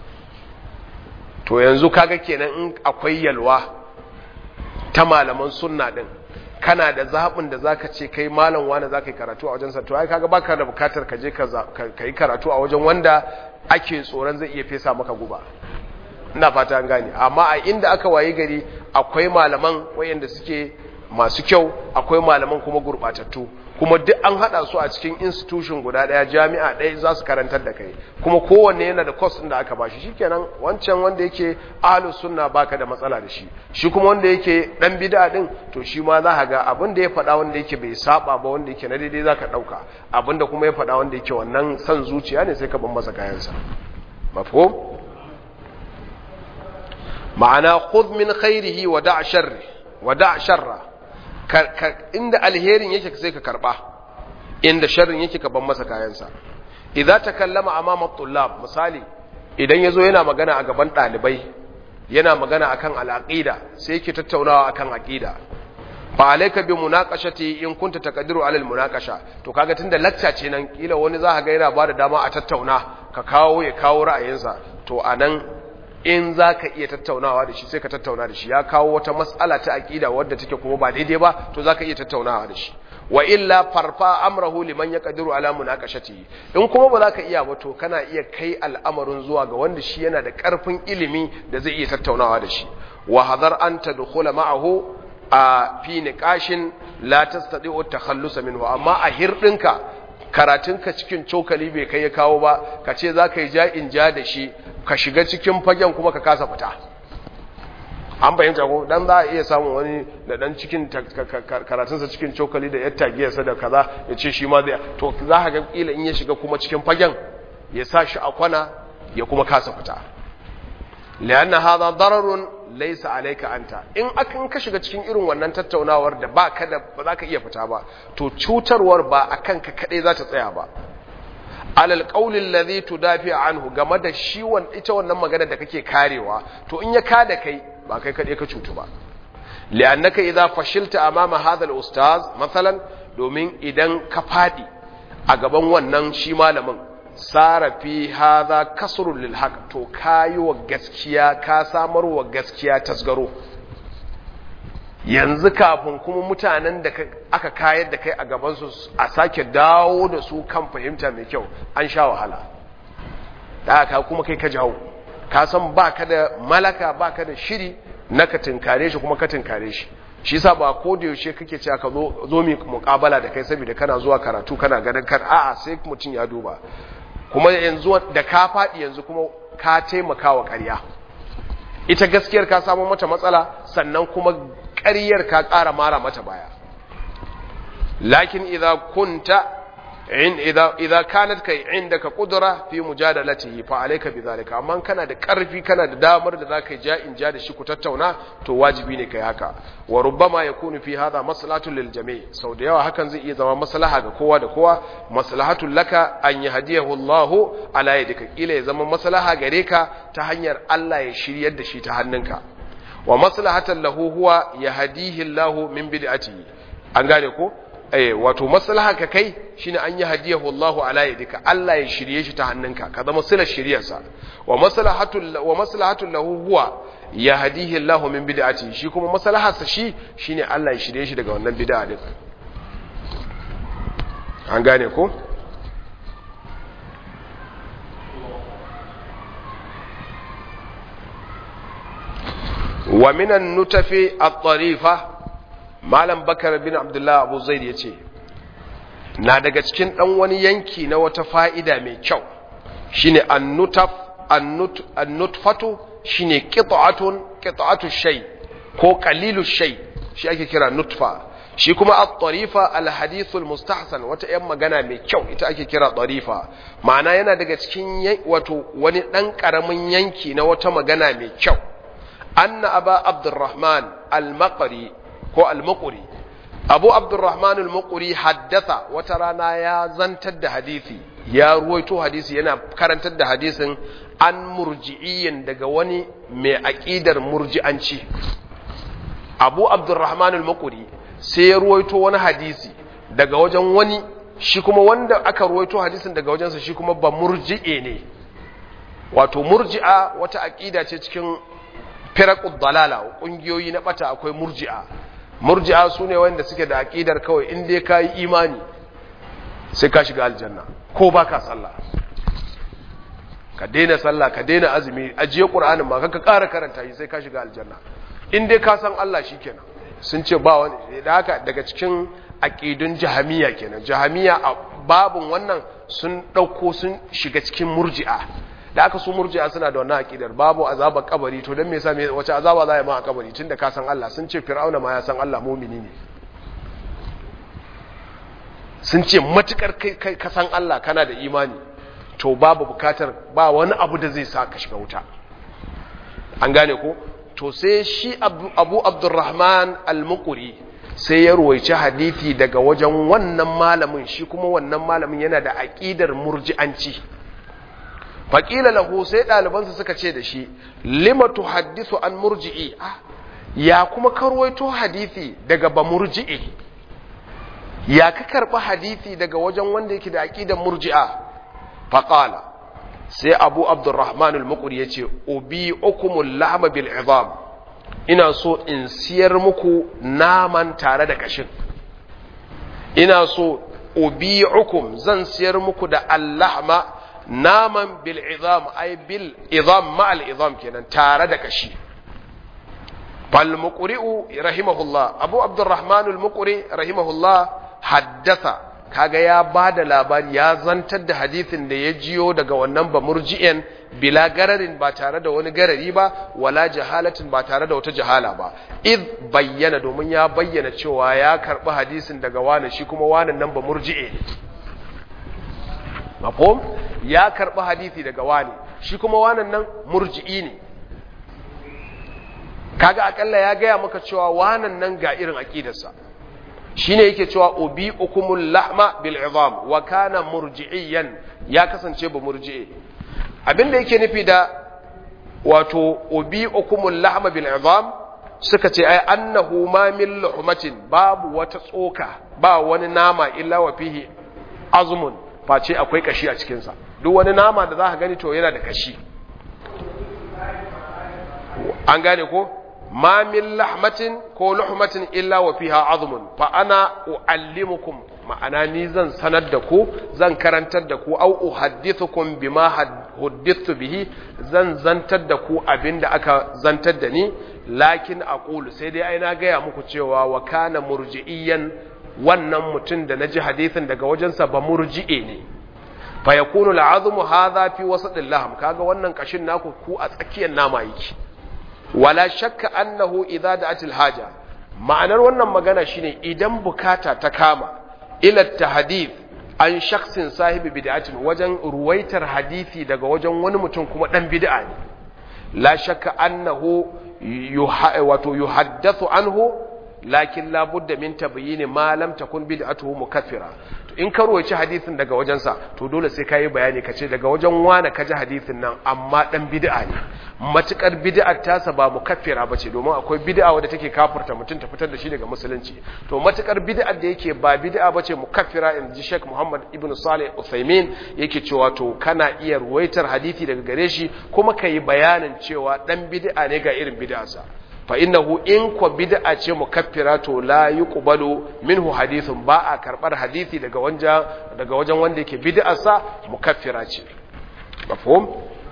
S1: to yanzu kaga kenan in akwai yalwa ta malaman sunna din kana da zaɓin da zaka ce kai malam wani zaka yi karatu a wajensa to ai kaga baka da bukatar ka je ka yi karatu a wajen wanda ake tsoron zai iya fesa maka guba ina fata an gane amma a inda aka wayi gari akwai malaman wayanda suke masu kyau akwai malaman kuma gurbatattu kuma duk an hada su a cikin institution guda daya jami'a ɗaya za su karantar da kai kuma kowanne yana da course din da aka bashi shikenan wancan wanda yake ahlus sunna baka da matsala da shi shi kuma wanda yake dan bid'a din to shi ma za ka ga abin da ya faɗa wanda yake bai saba ba wanda yake na daidai zaka dauka abin da kuma ya faɗa wanda yake wannan san zuciya ne sai ka ban masa kayan sa mafhum ma'ana khudh min khairihi wa da' sharri wa da' sharra inda alherin yake sai ka karba inda sharrin yake ka ban masa kayansa idza takallama amama at-tullab misali idan yazo yana magana a gaban dalibai yana magana akan al-aqida sai yake tattaunawa akan aqida fa alayka bi munaqashati in kunta taqdiru ala al-munaqasha to kaga tunda lecture ce nan kila wani za ka ga yana bada dama a tattauna ka kawo ya kawo ra'ayinsa to anan in za ka iya tattaunawa da shi sai ka tattauna da shi ya kawo wata matsala ta aƙida wadda take kuma ba daidai ba to za ka iya tattaunawa da shi wa illa farfa amrahu liman yaqdiru ala munaqashatihi in kuma ba za ka iya ba to kana iya kai al'amarin zuwa ga wanda shi yana da ƙarfin ilimi da zai iya tattaunawa da shi wa hadar an tadkhula ma'ahu a fi niqashin la tastati'u at-takhallus minhu amma a hirdinka karatunka cikin cokali bai kai ya kawo ba ka ce za ka yi ja'in ja da shi ka shiga cikin fagen kuma ka kasa fita an bayyanta ko dan za a iya samun wani da dan cikin karatunsa cikin cokali da yatta giyarsa da kaza ya ce shi ma zai to za ka ga kila in ya shiga kuma cikin fagen ya sa shi a kwana ya kuma kasa fita lianna hadha dararun laysa alayka anta in akan ka shiga cikin irin wannan tattaunawar da ba ka da ba za ka iya fita ba to cutarwar ba akan ka kadai za ta tsaya ba alal qawli alladhi tudafi anhu game da shi wan ita wannan magana da kake karewa to in ya kada kai ba kai kadai ka cutu ba li'annaka idza fashilta amama hadha al-ustaz masalan domin idan ka fadi a gaban wannan shi malamin sara fi hadha kasrun lil haqq to kayi wa gaskiya ka samar wa gaskiya tasgaro yanzu kafin kuma mutanen da aka kayar da kai a gabansu a sake dawo da su kan fahimta mai kyau an sha wahala da aka kuma kai ka jawo ka san baka da malaka baka da shiri na ka tinkare shi kuma ka tinkare shi shi yasa ba ko da yaushe kake cewa ka zo zo mi muqabala da kai saboda kana zuwa karatu kana ganin kan a'a sai mutun ya duba kuma yanzu da ka fadi yanzu kuma ka taimaka wa ƙarya ita gaskiyar ka samu mata matsala sannan kuma ƙaryar ka ƙara mara mata baya lakin idza kunta in idza idza kanat kai indaka qudra fi mujadalatihi fa alayka bidhalika amma kana da ƙarfi kana da damar da zaka ja in ja da shi ku tattauna to wajibi ne kai haka wa rubbama yakunu fi hadha maslahatun lil jami' sau da yawa hakan zai iya zama maslaha ga kowa da kowa maslahatun laka an yahdiyahu Allahu ala yadika kila ya zama maslaha gare ka ta hanyar Allah ya shiryar da shi ta hannunka wa maslahatan lahu huwa yahdihi Allahu min bid'atihi an gane ko eh wato maslaha ka kai shine an yi hadiyahu Allahu ala yadika Allah ya shirye shi ta hannunka ka zama silar shiryarsa wa maslahatul wa maslahatul lahu huwa ya hadihi Allahu min bid'ati shi kuma maslaharsa shi shine Allah ya shirye shi daga wannan bid'a din an gane ko wa minan nutafi at-tarifa malam bakar bin abdullah abu zaid yace na daga cikin dan wani yanki na wata fa'ida mai kyau shine an-nutaf an-nut an-nutfatu shine qit'atun qit'atu shay ko qalilu shay shi ake kira nutfa shi kuma at-tarifa al-hadith al-mustahsan wata yan magana mai kyau ita ake kira tarifa ma'ana yana daga cikin wato wani dan karamin yanki na wata magana mai kyau anna aba abdurrahman al-maqri ko al-maqri abu abdurrahman al-maqri haddatha wata rana ya zantar da hadisi ya ruwaito hadisi yana karantar da hadisin an murji'iyyin daga wani mai aqidar murji'anci abu abdurrahman al-maqri sai ya ruwaito wani hadisi daga wajen wani shi kuma wanda aka ruwaito hadisin daga wajensa shi kuma ba murji'e ne wato murji'a wata aqida ce cikin firaqud dalala kungiyoyi na bata akwai murji'a murji'a sune wanda suke da aqidar kawai in dai kai imani sai ka shiga aljanna ko baka sallah ka daina sallah ka daina azumi ajiye qur'anin ma ka ƙara karanta shi sai ka shiga aljanna in dai ka san Allah shikenan sun ce ba wani da haka daga cikin aqidun jahamiya kenan jahamiya a babun wannan sun dauko sun shiga cikin murji'a da aka su murji'a suna da wannan aqidar babu azabar kabari to dan me yasa me wace azaba za ya ma a kabari tunda ka san Allah sun ce fir'auna ma ya san Allah mu'mini ne sun ce matukar kai ka san Allah kana da imani to babu bukatar ba wani abu da zai sa ka shiga wuta an gane ko to sai shi Abu Abdurrahman al-Muqri sai ya ruwaici hadisi daga wajen wannan malamin shi kuma wannan malamin yana da aqidar murji'anci faƙila lahu sai ɗalibansa suka ce da shi lima tuhaddisu an murji'i ya kuma karwaito hadisi daga ba murji'i ya ka karɓi hadisi daga wajen wanda yake da aƙidan murji'a faƙala sai abu abdurrahman al-muqri ya ce ubi ukumul lahma bil izam ina so in siyar muku naman tare da kashin ina so ubi ukum zan siyar muku da al-lahma naman bil izam ay bil izam ma al izam kenan tare da kashi fal muqri'u rahimahullah abu abdurrahman al muqri rahimahullah haddatha kaga ya bada labari ya zantar da hadisin da ya jiyo daga wannan ba murji'en bila gararin ba tare da wani garari ba wala jahalatin ba tare da wata jahala ba id bayyana domin ya bayyana cewa ya karbi hadisin daga wani shi kuma wani nan ba murji'e mafhum ya karɓi hadisi daga wani shi kuma wannan nan murji'i ne kaga akalla ya gaya maka cewa wannan nan ga irin aqidarsa shine yake cewa ubi ukumul lahma bil izam wa kana murji'iyan ya kasance ba murji'i abinda yake nufi da wato ubi ukumul lahma bil izam suka ce ai annahu ma min luhmatin babu wata tsoka ba wani nama illa wa fihi azmun face akwai kashi a cikinsa duk wani nama da za ka gani to yana da kashi an gane ko ma min lahmatin ko luhmatin illa wa fiha azmun fa ana uallimukum ma'ana ni zan sanar da ku zan karantar da ku au uhaddithukum bima haddithu bihi zan zantar da ku abinda aka zantar da ni lakin aqulu sai dai ai na gaya muku cewa wa kana murji'iyan wannan mutum da naji hadisin daga wajensa ba murji'e ne fa yakunu al'azmu hadha fi wasat al-lahm kaga wannan kashin naku ku a tsakiyar nama yake wala shakka annahu idza da'at al-haja ma'anar wannan magana shine idan bukata ta kama ila tahdith an shakhsin sahibi bid'atin wajen ruwaitar hadisi daga wajen wani mutum kuma dan bid'a ne la shakka annahu wato yuhaddathu anhu lakin la budda min tabyin ma lam takun bid'atuhu mukaffira to in ka ruwaici hadisin daga wajensa to dole sai ka yi bayani ka ce daga wajen wane ka ji hadisin nan amma dan bid'a ne matukar bid'ar tasa ba mukaffira bace domin akwai bid'a wadda take kafirta mutum ta fitar da shi daga musulunci to matukar bid'ar da yake ba bid'a bace mukaffira in ji Sheikh Muhammad ibn Salih Uthaymeen yake cewa to kana iya ruwaitar hadisi daga gare shi kuma kai bayanin cewa dan bid'a ne ga irin bid'arsa fa innahu in kwa bid'a ce mukaffira to la yuqbalu minhu hadithun ba a karbar hadisi daga wanja daga wajen wanda yake bid'arsa mukaffira ce mafhum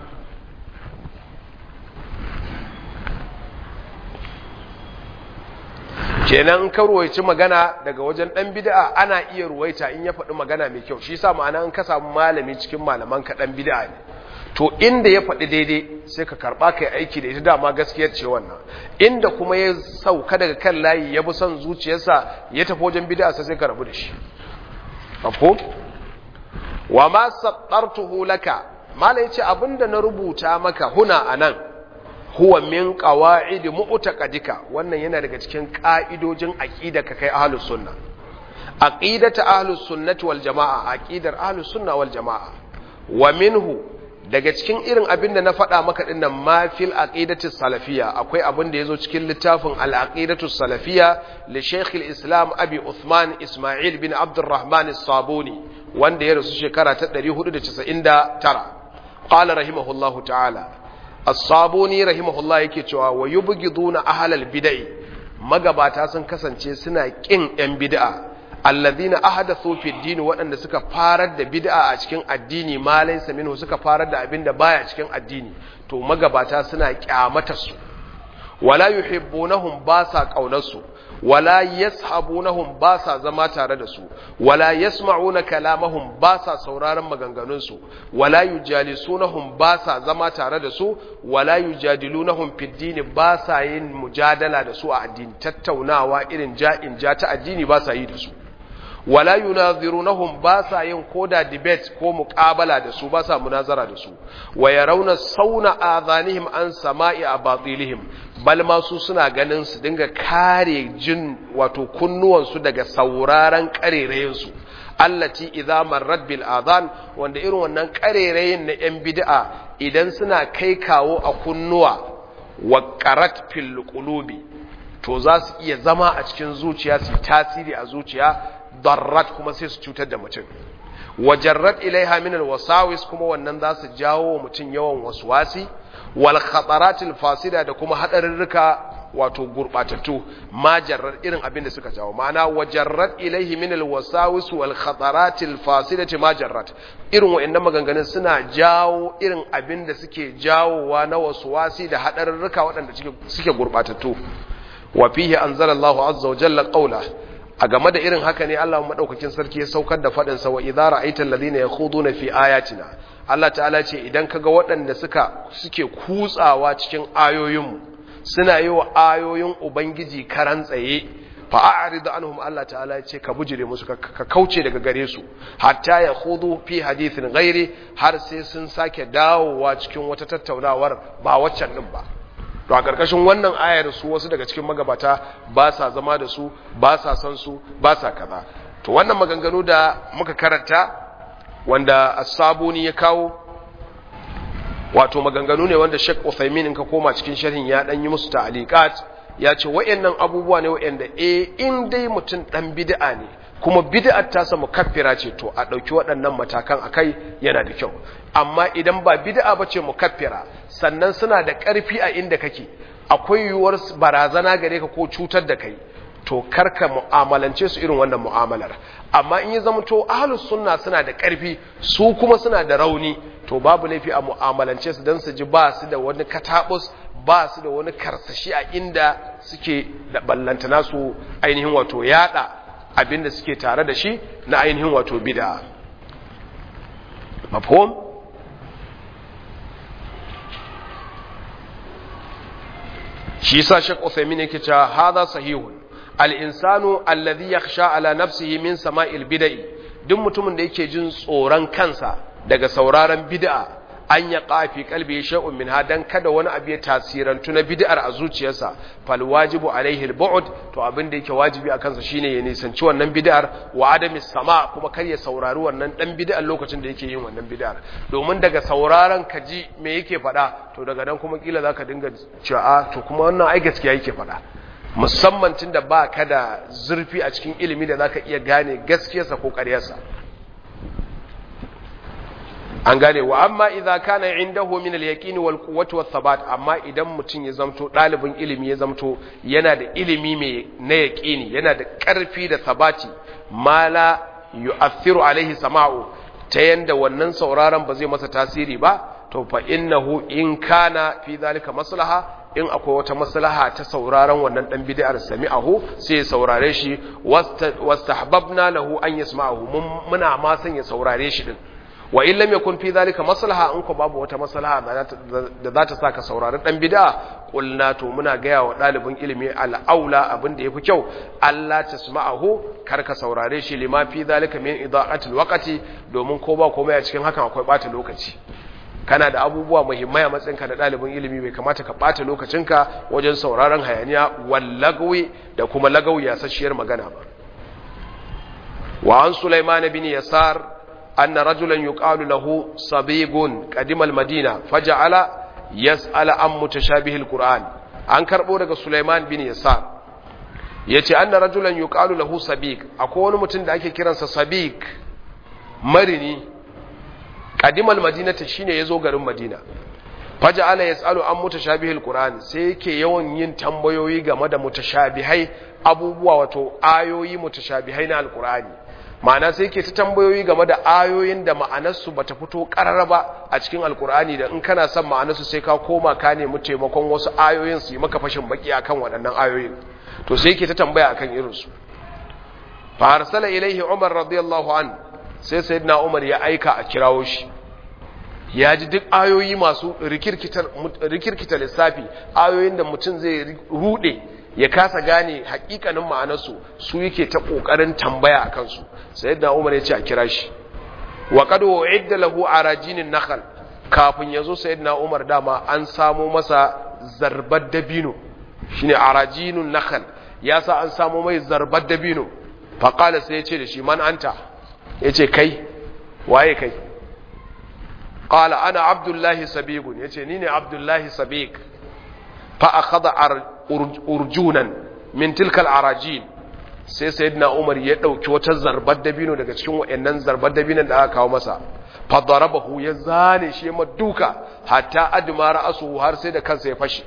S1: kenan ka ruwaici magana daga wajen dan bid'a ana iya ruwaita in ya faɗi magana mai kyau shi yasa ma'ana in ka samu malami cikin malaman ka dan bid'a ne to inda ya faɗi daidai sai ka karɓa kai aiki da ita dama gaskiyar ce wannan inda kuma ya sauka daga kan layi ya bi son zuciyarsa ya tafi wajen bid'a sai ka rabu da shi mafhum wa ma sattartuhu laka malai yace abinda na rubuta maka huna anan huwa min qawaid mu'taqadika wannan yana daga cikin ka'idojin aqida ka kai ahlus sunna aqidatu ahlus sunnati wal jamaa aqidar ahlus sunna wal jamaa wa minhu daga cikin irin abin da na faɗa maka ɗin nan ma fil aqidati salafiyya akwai abin da yazo cikin littafin al aqidatu salafiyya li shaykh al islam abi uthman isma'il bin abdurrahman as-sabuni wanda ya rasu shekara ta ɗari hudu da casa'in da tara qala rahimahullahu ta'ala as-sabuni rahimahullah yake cewa wa yubghiduna ahlal bid'ah magabata sun kasance suna kin yan bid'a alladhina ahdathu fi ad-din waɗanda suka farar da bid'a a cikin addini ma laysa minhu suka farar da abinda baya cikin addini to magabata suna kyamata su wala yuhibbunahum ba sa kaunarsu wala yashabunahum ba sa zama tare da su wala yasma'una kalamahum ba sa sauraron maganganun su wala yujalisunahum ba sa zama tare da su wala yujadilunahum fi ad-din ba sa yin mujadala da su a addini tattaunawa irin ja'in ja ta addini ba sa yi da su wala yunazirunahum ba sa yin koda debate ko muqabala da su ba sa munazara da su wa yarawna sauna adhanihim an sama'i abatilihim bal ma su suna ganin su dinga kare jin wato kunnuwan su daga sauraron karerayen su allati idza marrat bil adhan wanda irin wannan karerayen na yan bid'a idan suna kai kawo a kunnuwa wa qarat fil qulubi to za su iya zama a cikin zuciya su tasiri a zuciya darrat kuma sai su cutar da mutum wajarrat ilaiha min alwasawis kuma wannan za su jawo mutum yawan waswasi wal khataratil fasida da kuma hadarurruka wato gurbatattu ma jarrar irin abin da suka jawo ma'ana wajarrat ilaihi min alwasawis wal khataratil fasidati ma jarrat irin wayannan maganganun suna jawo irin abin da suke jawowa na waswasi da hadarurruka waɗanda suke gurbatattu wa fihi anzalallahu azza wa jalla qawla a game da irin haka ne Allah madaukakin sarki ya saukar da fadin sa wa idza ra'aita alladhina yakhuduna fi ayatina Allah ta'ala ce idan kaga waɗanda suka suke kutsawa cikin ayoyinmu suna yi wa ayoyin ubangiji karan tsaye fa a'rid anhum Allah ta'ala ya ce ka bujire musu ka kauce daga gare su hatta yakhudu fi hadithin ghairi har sai sun sake dawowa cikin wata tattaunawar ba waccan din ba to a ƙarƙashin wannan ayar su wasu daga cikin magabata ba sa zama da su ba sa san su ba sa kaza to wannan maganganu da muka karanta wanda as-sabuni ya kawo wato maganganu ne wanda Sheikh Uthaymeen in ka koma cikin sharhin ya dan yi musu ta'liqat ya ce wayannan abubuwa ne wayanda eh in dai mutum dan bid'a ne kuma bid'ar ta samu kaffira ce to a dauki waɗannan matakan akai yana da kyau amma idan ba bid'a bace mukaffira sannan suna da ƙarfi a inda kake akwai yuwar barazana gare ka ko cutar da kai to karka mu'amalance su irin wannan mu'amalar amma in ya zama to ahlus sunna suna da ƙarfi su kuma suna da rauni to babu laifi a mu'amalance su dan su ji ba su da wani katabus ba su da wani karsashi a inda suke da ballantana su ainihin wato yada abinda suke tare da shi na ainihin wato bid'a mafhum shi yasa Sheikh Uthaymeen yake cewa hadha sahihun al-insanu alladhi yakhsha ala nafsihi min sama'il bid'i duk mutumin da yake jin tsoron kansa daga sauraron bid'a an ya qafi qalbi shay'un minha dan kada wani abu ya tasirantu na bid'ar a zuciyarsa fal wajibu alaihi al-bu'd to abin da yake wajibi akan sa shine ya nisanci wannan bid'ar wa adamis sama kuma kar ya saurari wannan dan bid'ar lokacin da yake yin wannan bid'ar domin daga sauraron kaji me yake faɗa to daga nan kuma kila zaka dinga cewa to kuma wannan ai gaskiya yake faɗa musamman tunda ba ka da zurfi a cikin ilimi da zaka iya gane gaskiyarsa ko ƙaryarsa an gane wa amma idza kana indahu min al-yaqin wal quwwati was sabat amma idan mutun ya zamto dalibin ilimi ya zamto yana da ilimi mai na yaqini yana da karfi da sabati mala yu'athiru alaihi sama'u ta yanda wannan sauraron ba zai masa tasiri ba to fa innahu in kana fi zalika maslaha in akwai wata maslaha ta sauraron wannan dan bid'ar sami'ahu sai ya saurare shi wastahbabna lahu an yasma'ahu muna ma san ya saurare shi din wa in lam yakun fi zalika maslaha in ko babu wata maslaha da za ta saka saurari dan bid'a qulna to muna gaya wa dalibin ilimi al-aula abin da yafi kyau Allah tasma'ahu karka saurare shi lima fi zalika min ida'atil waqti domin ko ba komai a cikin hakan akwai bata lokaci kana da abubuwa muhimmai a matsayinka da dalibin ilimi bai kamata ka bata lokacinka wajen sauraron hayaniya wallagwi da kuma lagawi ya sashiyar magana ba wa an Sulaiman bin Yasar أن رجلا يقال له صبيغ قدم المدينة فجعل يسأل عن متشابه القرآن عن كربو سليمان بن يسار yace anna rajulan yuqalu lahu sabiq akwai wani mutum da ake kiransa sabiq marini qadimal madinata shine yazo garin madina faja'ala yasalu an mutashabihil qur'an sai yake yawan yin tambayoyi game da mutashabihai abubuwa wato ayoyi mutashabihai na alqur'ani ma'ana sai ke ta tambayoyi game da ayoyin da ma'anarsu bata fito karara ba a cikin alkur'ani da in kana son ma'anarsu sai ka koma ka nemi taimakon wasu ayoyin su yi maka fashin baki akan waɗannan ayoyin to sai ke ta tambaya akan irinsu fa arsala ilaihi umar radiyallahu an sai sayyidina umar ya aika a kirawo shi ya ji duk ayoyi masu rikirkitar rikirkitar lissafi ayoyin da mutum zai rude ya kasa gane hakikanin ma'anarsu su yake ta kokarin tambaya akan su sayyidina Umar ya ce a kira shi wa qad u'idda lahu arajinin nakhl kafin yazo sayyidina Umar dama an samo masa zarbar dabino shine arajinun nakhl ya sa an samo mai zarbar dabino fa qala sai ya ce da shi man anta yace kai waye kai qala ana abdullahi sabiqun yace ni ne abdullahi sabiq fa akhadha urjunan min tilkal arajin sai sayyidina Umar ya dauki wata zarbar dabino daga cikin wayannan zarbar dabinan da aka kawo masa fa darabahu ya zane shi ma duka hatta admara asu har sai da kansa ya fashe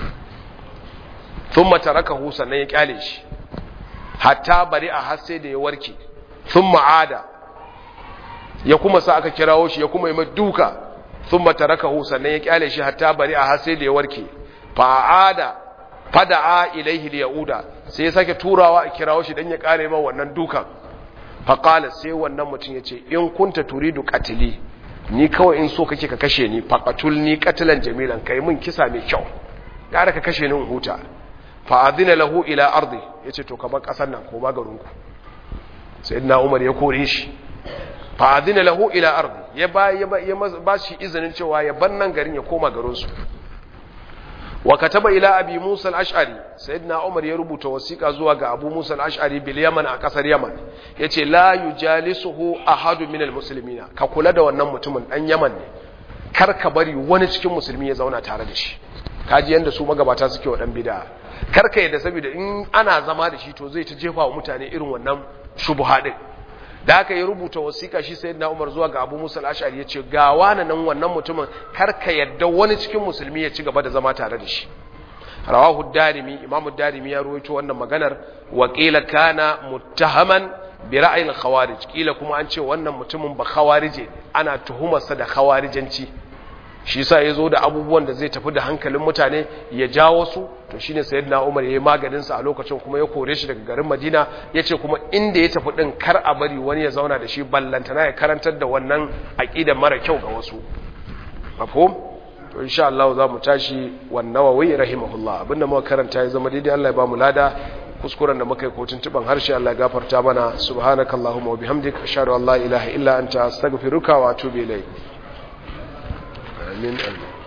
S1: thumma tarakahu sannan ya kyale shi hatta bari a har sai da ya warke thumma ada ya kuma sa aka kirawo shi ya kuma yi ma duka thumma tarakahu sannan ya kyale shi hatta bari a har sai da ya warke fa ada fada'a ilaihi liyauda sai ya sake turawa a kirawo shi dan ya kare ma wannan dukan fa qala sai wannan mutum yace in kunta turidu qatli ni kawai in so kake ka kashe ni faqatulni qatlan jamilan kai mun kisa mai kyau gara ka kashe ni in huta fa adina lahu ila ardi yace to ka bar kasar nan ko ba garin ku sayyidina Umar ya kore shi fa adina lahu ila ardi ya ba ya ba shi izinin cewa ya bar nan garin ya koma garin su wa kataba ila abi Musa al-Ash'ari sayyidina Umar ya rubuta wasiqa zuwa ga Abu Musa al-Ash'ari bil Yaman a kasar Yaman yace la yujalisuhu ahadu min al-muslimina ka kula da wannan mutumin dan Yaman ne kar ka bari wani cikin musulmi ya zauna tare da shi kaji yanda su magabata suke wa dan bid'a kar ka yadda saboda in ana zama da shi to zai ta jefa wa mutane irin wannan shubha din da aka yi rubuta wasiƙa shi sayyidina Umar zuwa ga Abu Musa al-Ash'ari yace ga wani nan wannan mutumin kar ka yadda wani cikin musulmi ya ci gaba da zama tare da shi rawahu ad-Darimi Imam ad-Darimi ya rawaito wannan maganar wa qila kana muttahaman bi ra'yi al-khawarij kila kuma an ce wannan mutumin ba khawarije ana tuhumar sa da khawarijanci shi yasa yazo da abubuwan da zai tafi da hankalin mutane ya jawo su to shine sayyidina Umar yayi maganin sa a lokacin kuma ya kore shi daga garin Madina yace kuma inda ya tafi din kar a bari wani ya zauna da shi ballantana ya karantar da wannan aqida mara kyau ga wasu mafhum to insha Allah za mu tashi wan Nawawi rahimahullah abinda muka karanta ya zama daidai Allah ya ba mu lada kuskuren da muka yi kotun tuban harshe Allah ya gafarta mana subhanakallahumma wa bihamdika ashhadu an la ilaha illa anta astaghfiruka wa atubu ilayk amin amin